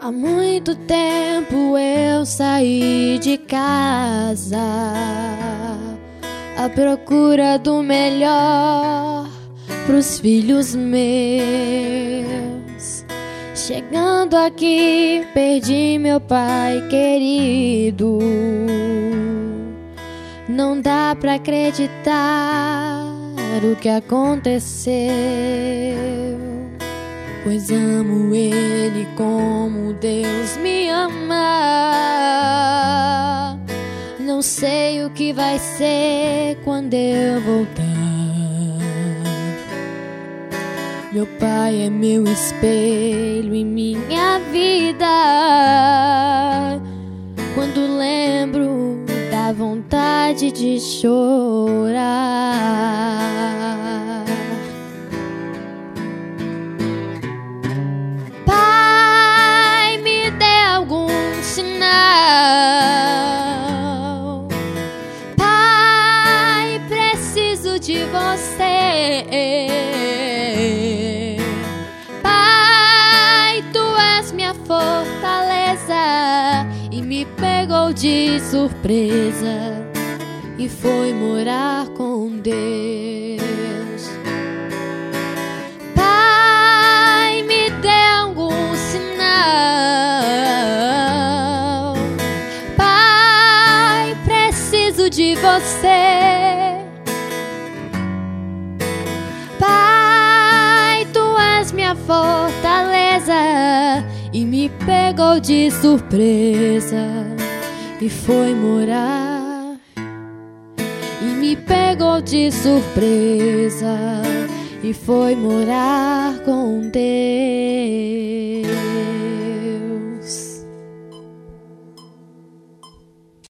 Há muito tempo eu saí de casa à procura do melhor pros filhos meus. Chegando aqui, perdi meu pai querido. Não dá pra acreditar o que aconteceu, pois amo ele como Deus me ama. Não sei o que vai ser quando eu voltar. Meu pai é meu espelho em minha vida. Quando lembro, dá vontade de chorar. Pai, me dê algum sinal. Pai, preciso de você. Pai, tu és minha fortaleza e me pegou de surpresa e foi morar com Deus. Pai, me dê algum sinal. Pai, preciso de você. Pai, tu és minha fortaleza e me pegou de surpresa e foi morar. E me pegou de surpresa e foi morar com Deus.